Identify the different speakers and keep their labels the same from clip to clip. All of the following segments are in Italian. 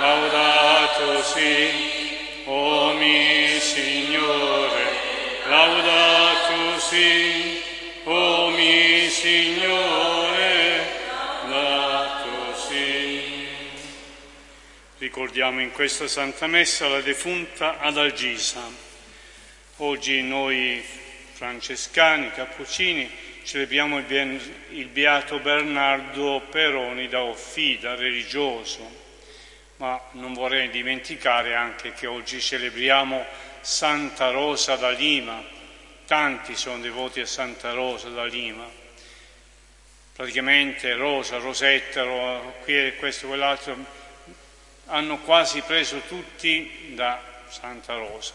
Speaker 1: Laudato si, o mio Signore, laudato si, o mio Signore, laudato si. Ricordiamo in questa Santa Messa la defunta Adalgisa. Oggi noi francescani, cappuccini, celebriamo il beato Bernardo Peroni da Offida, religioso. Ma non vorrei dimenticare anche che oggi celebriamo Santa Rosa da Lima. Tanti sono devoti a Santa Rosa da Lima. Praticamente Rosa, Rosetta, questo, quell'altro, hanno quasi preso tutti da Santa Rosa.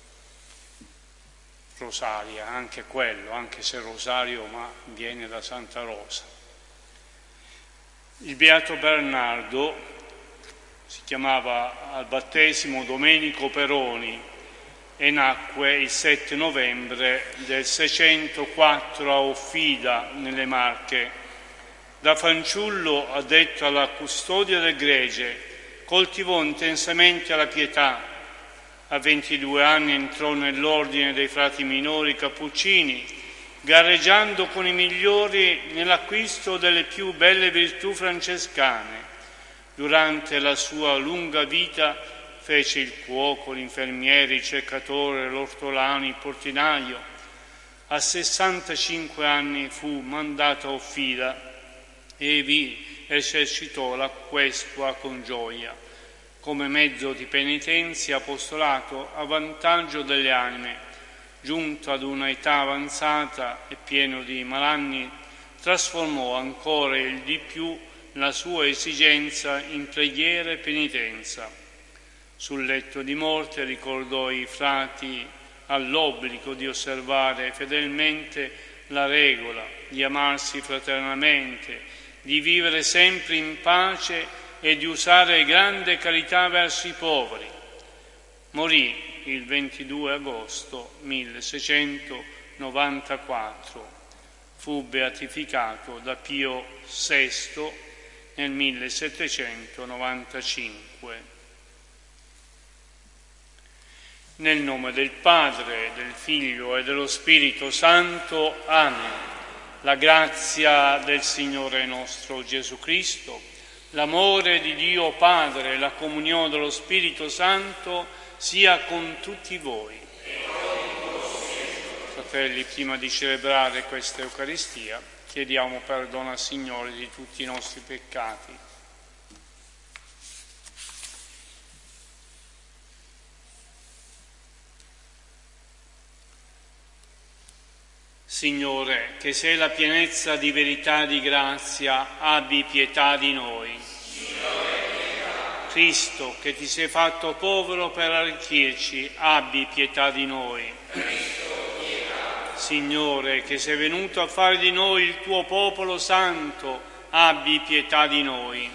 Speaker 1: Rosaria, anche quello, anche se Rosario, ma viene da Santa Rosa. Il beato Bernardo si chiamava al battesimo Domenico Peroni e nacque il 7 novembre del 604 a Offida, nelle Marche. Da fanciullo, addetto alla custodia del gregge, coltivò intensamente la pietà. A 22 anni entrò nell'ordine dei frati minori cappuccini, gareggiando con i migliori nell'acquisto delle più belle virtù francescane. Durante la sua lunga vita fece il cuoco, l'infermiere, il cercatore, l'ortolano, il portinaio. A 65 anni fu mandato a Offida e vi esercitò la questua con gioia, come mezzo di penitenza e apostolato a vantaggio delle anime. Giunto ad una età avanzata e pieno di malanni, trasformò ancora il di più la sua esigenza in preghiera e penitenza. Sul letto di morte ricordò i frati all'obbligo di osservare fedelmente la regola, di amarsi fraternamente, di vivere sempre in pace e di usare grande carità verso i poveri. Morì il 22 agosto 1694. Fu beatificato da Pio VI nel 1795. Nel nome del Padre, del Figlio e dello Spirito Santo. Amen. La grazia del Signore nostro Gesù Cristo, l'amore di Dio Padre e la comunione dello Spirito Santo sia con tutti voi. Fratelli, prima di celebrare questa Eucaristia, chiediamo perdono al Signore di tutti i nostri peccati. Signore, che sei la pienezza di verità e di grazia, abbi pietà di noi. Cristo, che ti sei fatto povero per arricchirci, abbi pietà di noi. Signore, che sei venuto a fare di noi il tuo popolo santo, abbi pietà di noi.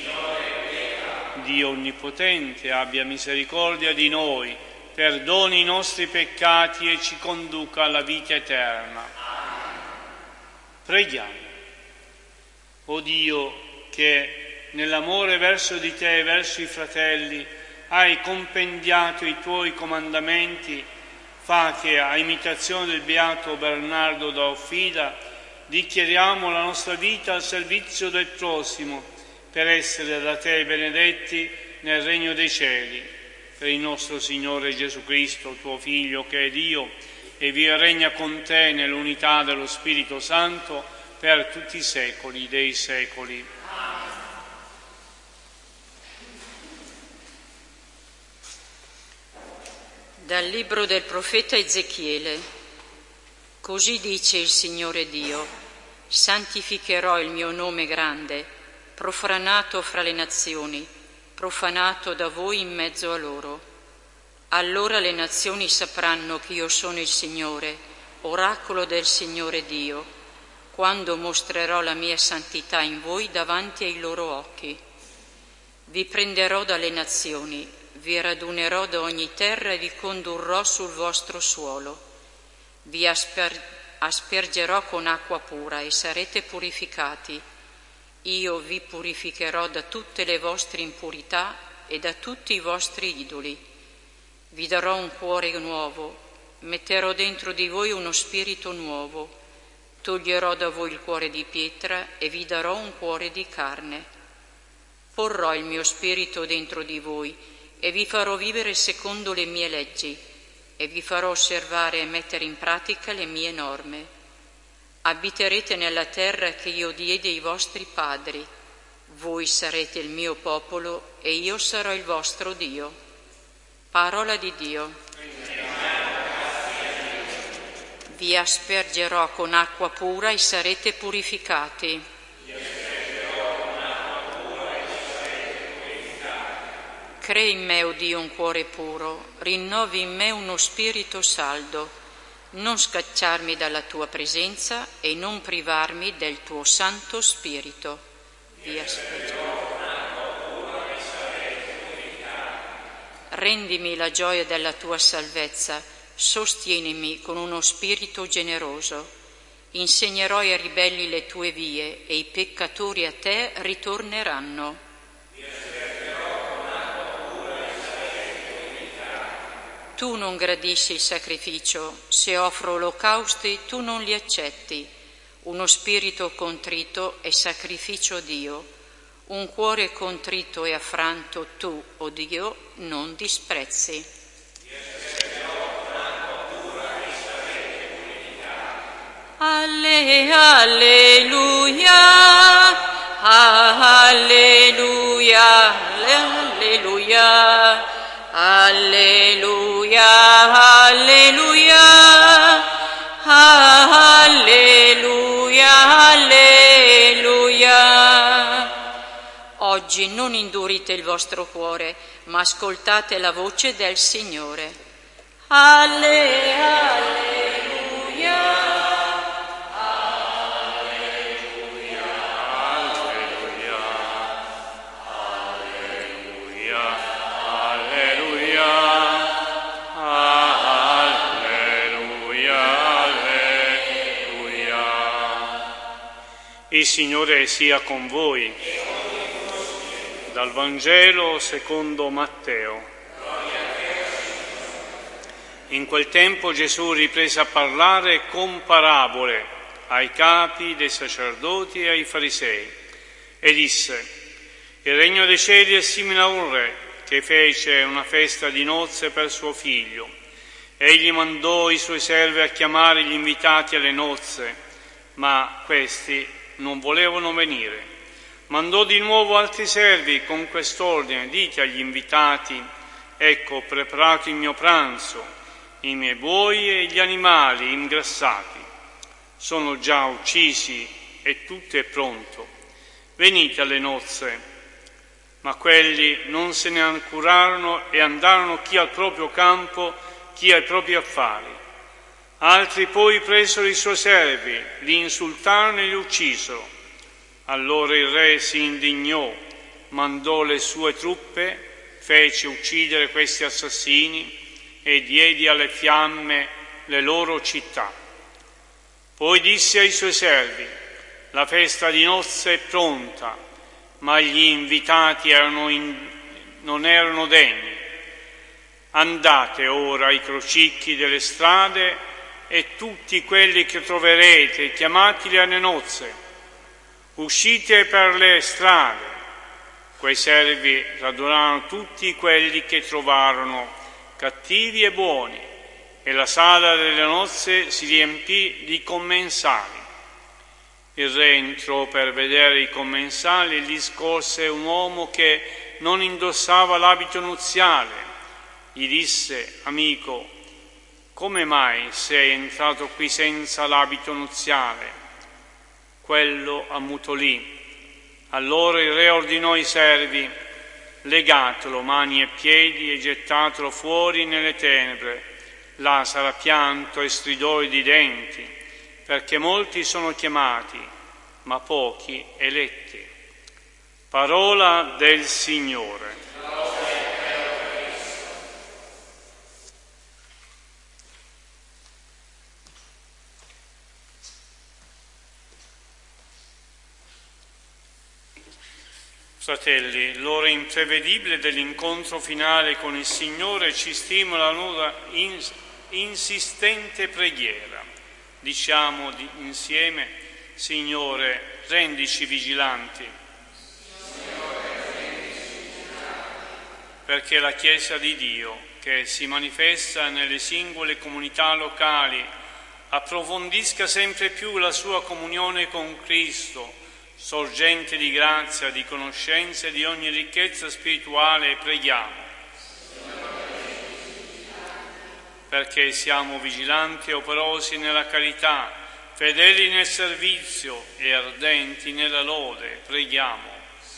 Speaker 1: Dio Onnipotente, abbia misericordia di noi, perdoni i nostri peccati e ci conduca alla vita eterna. Preghiamo. O Dio, che nell'amore verso di te e verso i fratelli hai compendiato i tuoi comandamenti, fa che, a imitazione del beato Bernardo da Offida, dichiariamo la nostra vita al servizio del prossimo, per essere da te benedetti nel regno dei cieli. Per il nostro Signore Gesù Cristo, tuo Figlio, che è Dio, e vive e regna con te nell'unità dello Spirito Santo, per tutti i secoli dei secoli.
Speaker 2: Dal libro del profeta Ezechiele. Così dice il Signore Dio: santificherò il mio nome grande, profanato fra le nazioni, profanato da voi in mezzo a loro. Allora le nazioni sapranno che io sono il Signore, oracolo del Signore Dio, quando mostrerò la mia santità in voi davanti ai loro occhi. Vi prenderò dalle nazioni, vi radunerò da ogni terra e vi condurrò sul vostro suolo. Vi aspergerò con acqua pura e sarete purificati. Io vi purificherò da tutte le vostre impurità e da tutti i vostri idoli. Vi darò un cuore nuovo, metterò dentro di voi uno spirito nuovo, toglierò da voi il cuore di pietra e vi darò un cuore di carne. Porrò il mio spirito dentro di voi e vi farò vivere secondo le mie leggi e vi farò osservare e mettere in pratica le mie norme. Abiterete nella terra che io diedi ai vostri padri. Voi sarete il mio popolo e io sarò il vostro Dio. Parola di Dio. Vi aspergerò con acqua pura e sarete purificati. Crea in me, o Dio, un cuore puro, rinnovi in me uno spirito saldo, non scacciarmi dalla tua presenza e non privarmi del tuo Santo Spirito. Vi aspergerò. Rendimi la gioia della tua salvezza, sostienimi con uno spirito generoso. Insegnerò ai ribelli le tue vie e i peccatori a te ritorneranno. Tu non gradisci il sacrificio, se offro olocausti tu non li accetti. Uno spirito contrito è sacrificio a Dio, un cuore contrito e affranto tu, o Dio, non disprezzi. Alleluia, alleluia, alleluia. Alleluia, alleluia, alleluia, alleluia. Oggi non indurite il vostro cuore, ma ascoltate la voce del Signore. Alleluia.
Speaker 1: Il Signore sia con voi. Dal Vangelo secondo Matteo. In quel tempo Gesù riprese a parlare con parabole ai capi dei sacerdoti e ai farisei e disse: il regno dei cieli è simile a un re che fece una festa di nozze per suo figlio. Egli mandò i suoi servi a chiamare gli invitati alle nozze, ma questi non volevano venire. Mandò di nuovo altri servi con quest'ordine: dite agli invitati: ecco, ho preparato il mio pranzo, i miei buoi e gli animali ingrassati sono già uccisi e tutto è pronto. Venite alle nozze. Ma quelli non se ne curarono e andarono chi al proprio campo, chi ai propri affari. Altri poi presero i suoi servi, li insultarono e li uccisero. Allora il re si indignò, mandò le sue truppe, fece uccidere questi assassini e diede alle fiamme le loro città. Poi disse ai suoi servi: la festa di nozze è pronta, ma gli invitati non erano degni. Andate ora ai crocicchi delle strade e tutti quelli che troverete, chiamateli alle nozze. Uscite per le strade. Quei servi radunarono tutti quelli che trovarono, cattivi e buoni, e la sala delle nozze si riempì di commensali. Il re entrò per vedere i commensali e gli scorse un uomo che non indossava l'abito nuziale. Gli disse: amico, come mai sei entrato qui senza l'abito nuziale? Quello ammutolì. Allora il re ordinò ai servi: legatelo mani e piedi e gettatelo fuori nelle tenebre. Là sarà pianto e stridore di denti, perché molti sono chiamati, ma pochi eletti. Parola del Signore. Fratelli, l'ora imprevedibile dell'incontro finale con il Signore ci stimola a una insistente preghiera. Diciamo insieme: Signore, rendici vigilanti. Perché la Chiesa di Dio, che si manifesta nelle singole comunità locali, approfondisca sempre più la sua comunione con Cristo, sorgente di grazia, di conoscenza e di ogni ricchezza spirituale, preghiamo. Perché siamo vigilanti e operosi nella carità, fedeli nel servizio e ardenti nella lode, preghiamo.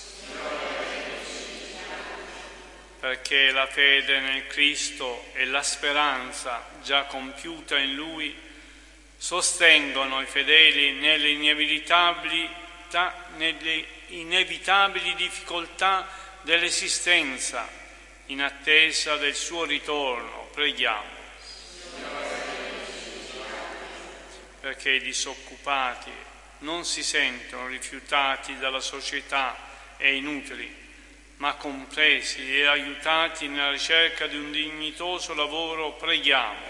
Speaker 1: Perché la fede nel Cristo e la speranza già compiuta in Lui sostengono i fedeli nelle inevitabili difficoltà dell'esistenza, in attesa del suo ritorno, preghiamo. Perché i disoccupati non si sentono rifiutati dalla società e inutili, ma compresi e aiutati nella ricerca di un dignitoso lavoro, preghiamo.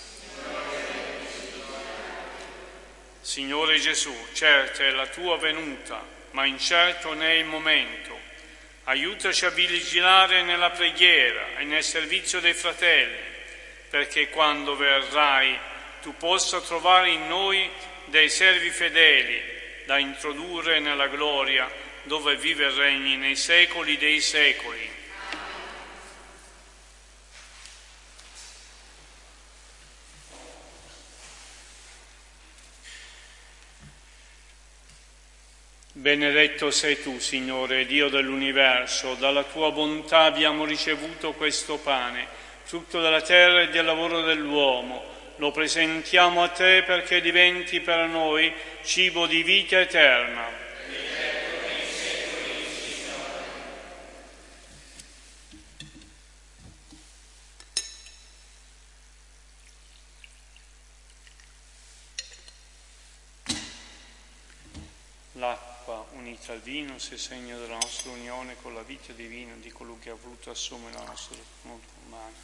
Speaker 1: Signore Gesù, certa è la tua venuta, ma incerto ne è il momento. Aiutaci a vigilare nella preghiera e nel servizio dei fratelli, perché quando verrai tu possa trovare in noi dei servi fedeli da introdurre nella gloria dove vive e regni nei secoli dei secoli. Benedetto sei tu, Signore, Dio dell'universo, dalla tua bontà abbiamo ricevuto questo pane, frutto della terra e del lavoro dell'uomo. Lo presentiamo a te perché diventi per noi cibo di vita eterna. L'acqua unita al vino sia segno della nostra unione con la vita divina di colui che ha voluto assumere la nostra natura umana.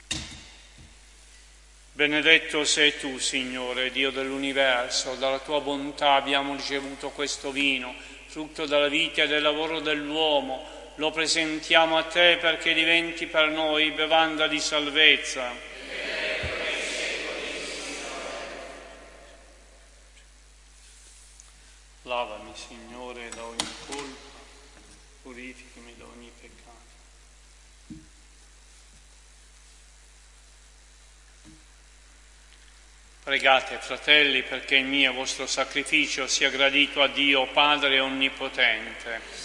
Speaker 1: Benedetto sei tu, Signore, Dio dell'universo, dalla tua bontà abbiamo ricevuto questo vino, frutto della vita e del lavoro dell'uomo. Lo presentiamo a te perché diventi per noi bevanda di salvezza. Lavami, Signore, da ogni colpa, purificami da ogni peccato. Pregate, fratelli, perché il mio vostro sacrificio sia gradito a Dio Padre Onnipotente.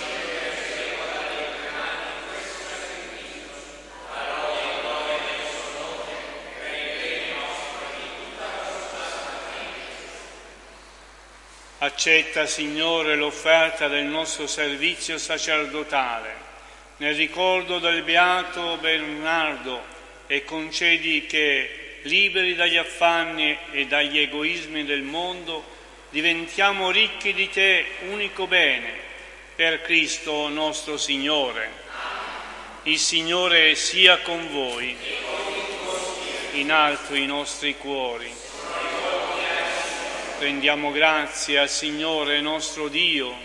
Speaker 1: Accetta, Signore, l'offerta del nostro servizio sacerdotale, nel ricordo del beato Bernardo, e concedi che, liberi dagli affanni e dagli egoismi del mondo, diventiamo ricchi di te, unico bene, per Cristo nostro Signore. Il Signore sia con voi, in alto i nostri cuori. Rendiamo grazie al Signore nostro Dio.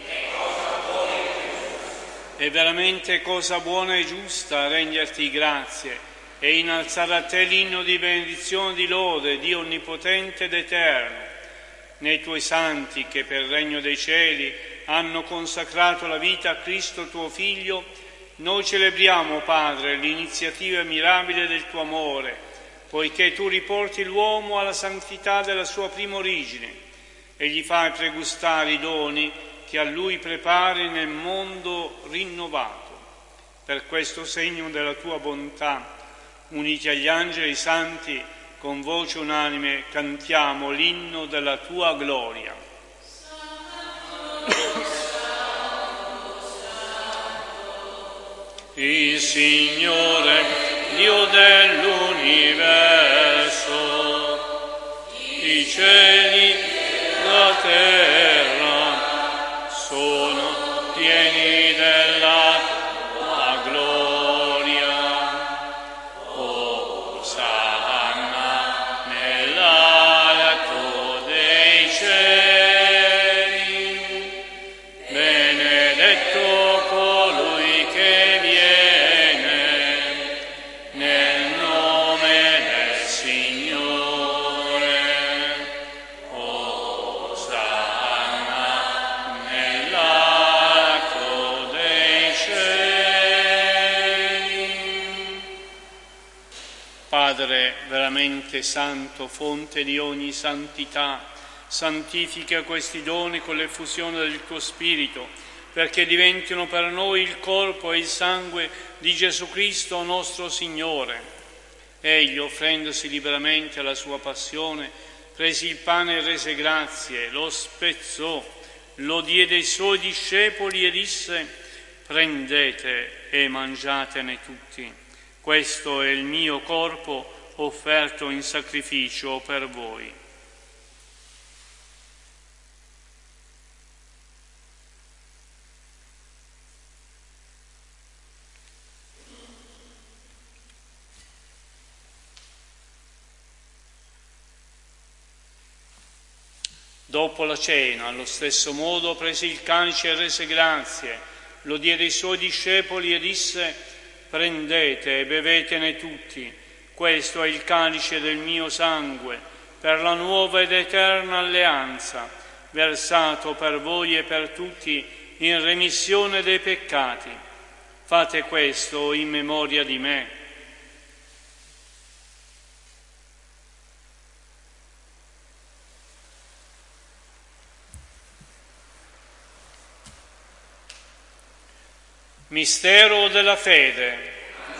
Speaker 1: È veramente cosa buona e giusta renderti grazie e innalzare a te l'inno di benedizione e di lode, Dio onnipotente ed eterno. Nei tuoi santi che per il regno dei cieli hanno consacrato la vita a Cristo tuo Figlio, noi celebriamo, Padre, l'iniziativa mirabile del tuo amore, poiché tu riporti l'uomo alla santità della sua prima origine e gli fai pregustare i doni che a lui prepari nel mondo rinnovato. Per questo segno della tua bontà, uniti agli angeli e ai santi, con voce unanime cantiamo l'inno della tua gloria. Il Signore, Dio dell'universo, i cieli, la terra sono pieni della Padre veramente santo, fonte di ogni santità, santifica questi doni con l'effusione del tuo Spirito, perché diventino per noi il corpo e il sangue di Gesù Cristo nostro Signore. Egli, offrendosi liberamente alla sua passione, prese il pane e rese grazie, lo spezzò, lo diede ai suoi discepoli e disse: prendete e mangiatene tutti. Questo è il mio corpo offerto in sacrificio per voi. Dopo la cena, allo stesso modo, prese il calice e rese grazie, lo diede ai suoi discepoli e disse: prendete e bevetene tutti, questo è il calice del mio sangue, per la nuova ed eterna alleanza, versato per voi e per tutti in remissione dei peccati. Fate questo in memoria di me. Mistero della fede.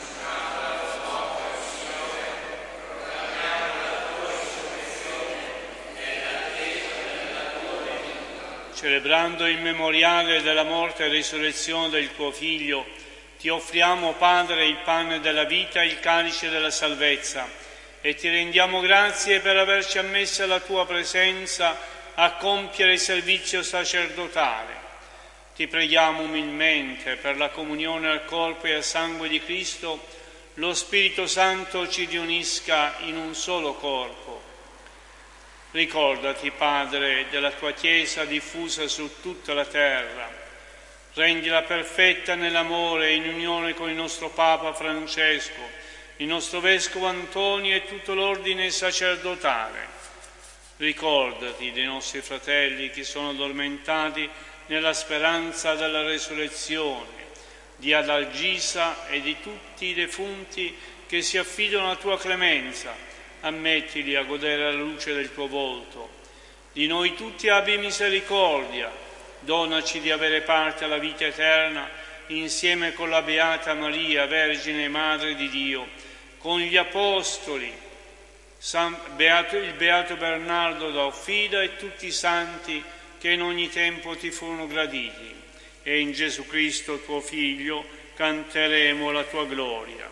Speaker 1: Celebrando il memoriale della morte e risurrezione del tuo Figlio, ti offriamo, Padre, il pane della vita e il calice della salvezza, e ti rendiamo grazie per averci ammessi alla tua presenza a compiere il servizio sacerdotale. Ti preghiamo umilmente per la comunione al corpo e al sangue di Cristo, lo Spirito Santo ci riunisca in un solo corpo. Ricordati, Padre, della tua Chiesa diffusa su tutta la terra. Rendila perfetta nell'amore e in unione con il nostro Papa Francesco, il nostro Vescovo Antonio e tutto l'ordine sacerdotale. Ricordati dei nostri fratelli che sono addormentati nella speranza della resurrezione, di Adalgisa e di tutti i defunti che si affidano alla tua clemenza. Ammettili a godere alla luce del tuo volto. Di noi tutti abbi misericordia, donaci di avere parte alla vita eterna insieme con la Beata Maria, Vergine e Madre di Dio, con gli Apostoli, il Beato Bernardo da Offida e tutti i santi che in ogni tempo ti furono graditi, e in Gesù Cristo tuo Figlio canteremo la tua gloria.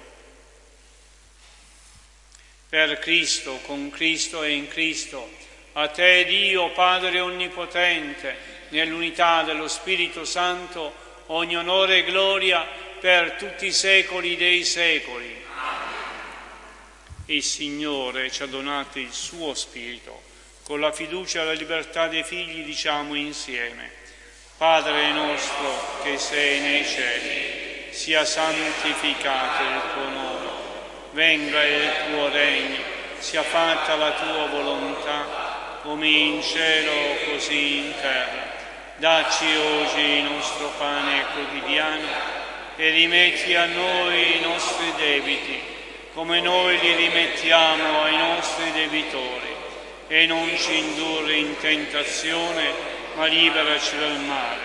Speaker 1: Per Cristo, con Cristo e in Cristo, a te Dio Padre Onnipotente, nell'unità dello Spirito Santo, ogni onore e gloria per tutti i secoli dei secoli. Amen. Il Signore ci ha donato il suo Spirito. Con la fiducia e la libertà dei figli diciamo insieme: Padre nostro che sei nei cieli, sia santificato il tuo nome, venga il tuo regno, sia fatta la tua volontà, come in cielo così in terra. Dacci oggi il nostro pane quotidiano e rimetti a noi i nostri debiti, come noi li rimettiamo ai nostri debitori. E non ci indurre in tentazione, ma liberaci dal male.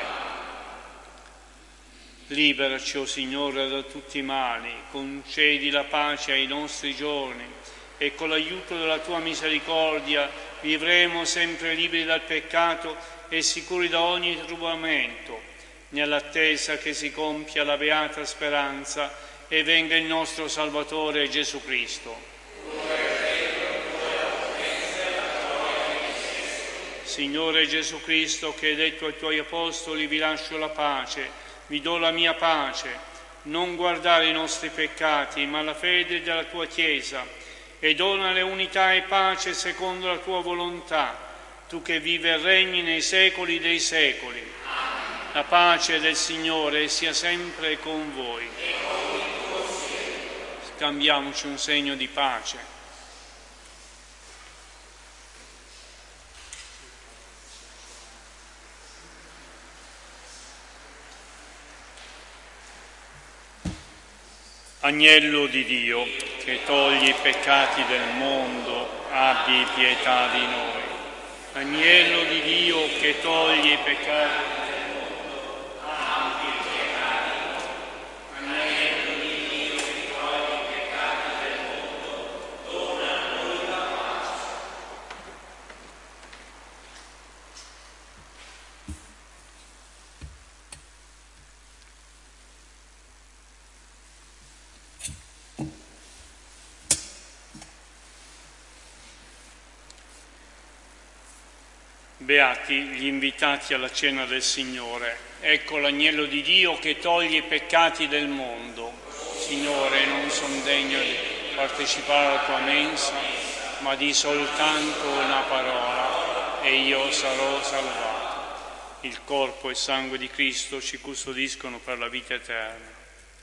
Speaker 1: Liberaci, o Signore, da tutti i mali, concedi la pace ai nostri giorni e con l'aiuto della tua misericordia vivremo sempre liberi dal peccato e sicuri da ogni turbamento, nell'attesa che si compia la beata speranza e venga il nostro Salvatore Gesù Cristo. Signore Gesù Cristo, che hai detto ai tuoi apostoli: vi lascio la pace, vi do la mia pace, non guardare i nostri peccati, ma la fede della tua Chiesa, e donale unità e pace secondo la tua volontà, tu che vivi e regni nei secoli dei secoli. Amen. La pace del Signore sia sempre con voi. Scambiamoci un segno di pace. Agnello di Dio, che togli i peccati del mondo, abbi pietà di noi. Agnello di Dio che togli i peccati del mondo, abbi pietà di noi. Agnello di Dio che togli i peccati del mondo, dona a noi la pace. Beati gli invitati alla cena del Signore. Ecco l'agnello di Dio che toglie i peccati del mondo. Signore, non son degno di partecipare alla tua mensa, ma di soltanto una parola e io sarò salvato. Il corpo e il sangue di Cristo ci custodiscono per la vita eterna.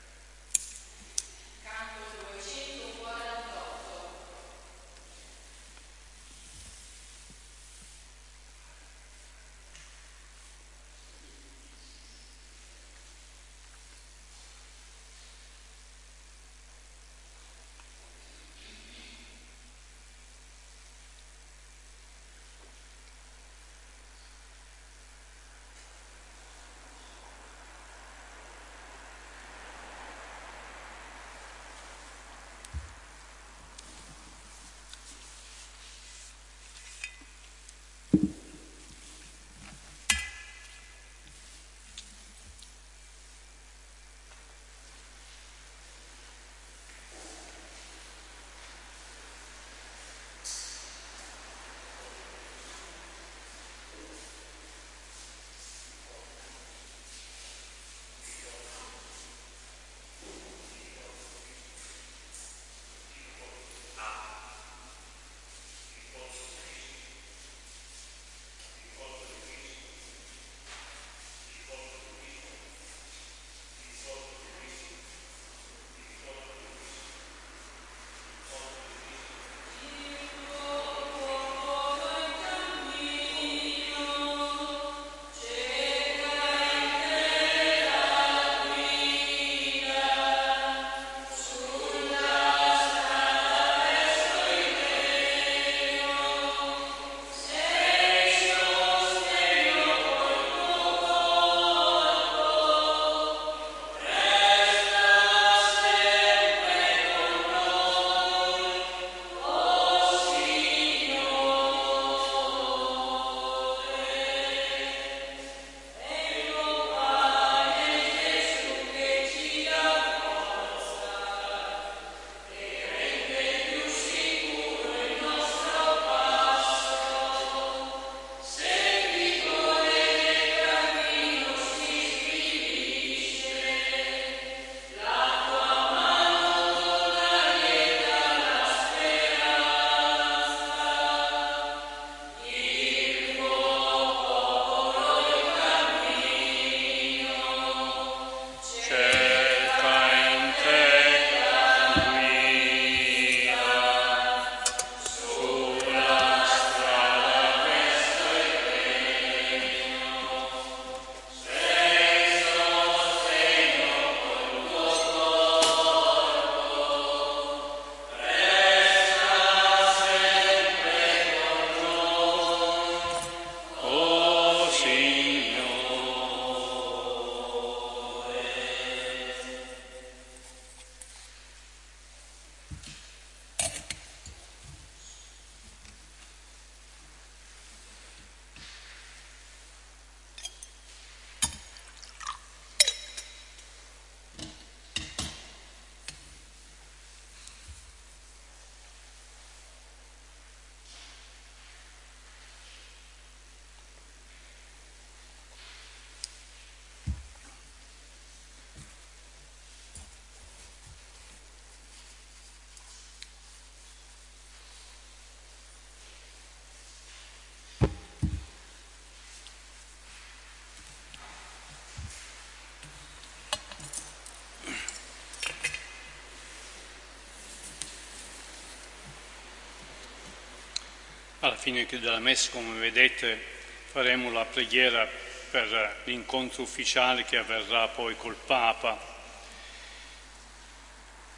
Speaker 3: Alla fine della Messa, come vedete, faremo la preghiera per l'incontro ufficiale che avverrà poi col Papa.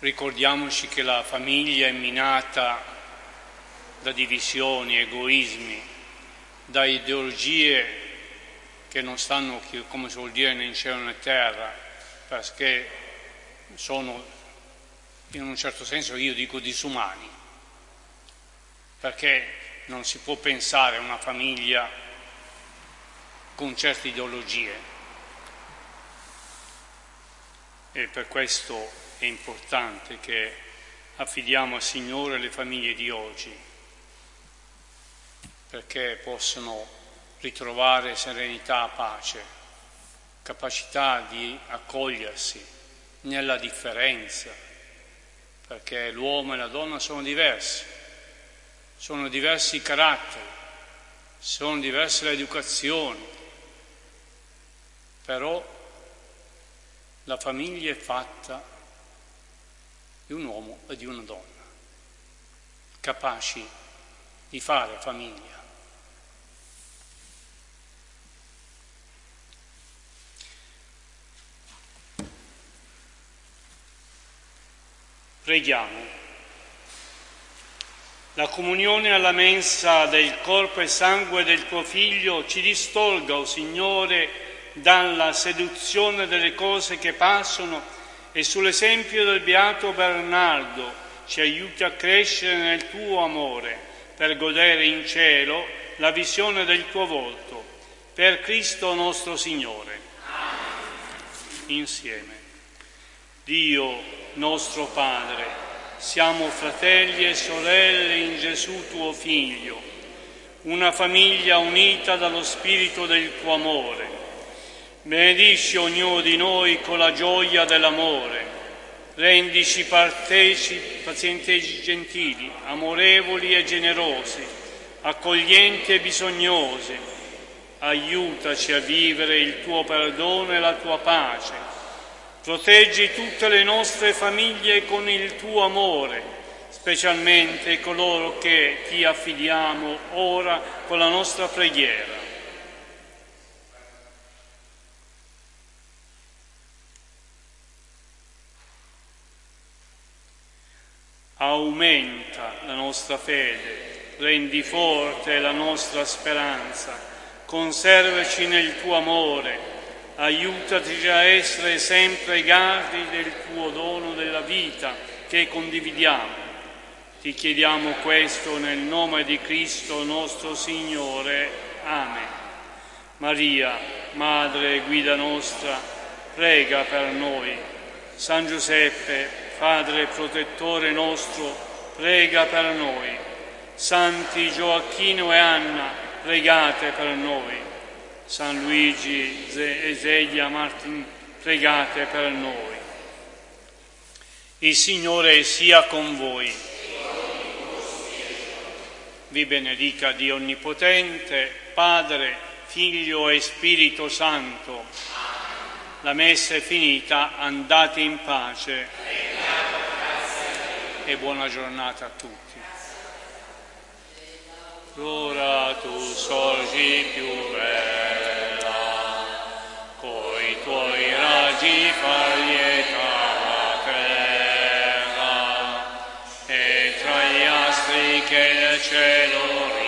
Speaker 1: ricordiamoci che la famiglia è minata da divisioni, egoismi, da ideologie che non stanno, come si vuol dire, né in cielo né in terra, perché sono, in un certo senso io dico, disumani, perché non si può pensare a una famiglia con certe ideologie, e per questo è importante che affidiamo al Signore le famiglie di oggi, perché possono ritrovare serenità, pace, capacità di accogliersi nella differenza, perché l'uomo e la donna sono diversi i caratteri, sono diverse le educazioni, però la famiglia è fatta di un uomo e di una donna, capaci di fare famiglia. Preghiamo. La comunione alla mensa del corpo e sangue del tuo Figlio ci distolga, o Signore, dalla seduzione delle cose che passano, e sull'esempio del beato Bernardo ci aiuti a crescere nel tuo amore per godere in cielo la visione del tuo volto. Per Cristo nostro Signore. Insieme. Dio nostro Padre, siamo fratelli e sorelle in Gesù tuo Figlio, una famiglia unita dallo spirito del tuo amore. Benedici ognuno di noi con la gioia dell'amore, rendici partecipi, pazienti e gentili, amorevoli e generosi, accoglienti e bisognosi. Aiutaci a vivere il tuo perdono e la tua pace. Proteggi tutte le nostre famiglie con il tuo amore, specialmente coloro che ti affidiamo ora con la nostra preghiera. Aumenta la nostra fede, rendi forte la nostra speranza, conservaci nel tuo amore. Aiutaci a essere sempre grati del tuo dono della vita che condividiamo. Ti chiediamo questo nel nome di Cristo nostro Signore. Amen. Maria, Madre e Guida nostra, prega per noi. San Giuseppe, Padre protettore nostro, prega per noi. Santi Gioacchino e Anna, pregate per noi. San Luigi, Ezelia, Martin, pregate per noi. Il Signore sia con voi. Vi benedica Dio Onnipotente, Padre, Figlio e Spirito Santo. La messa è finita, andate in pace e buona giornata a tutti. Ora tu sorgi più bella, coi tuoi raggi far lieta la terra, e tra gli astri che nel cielo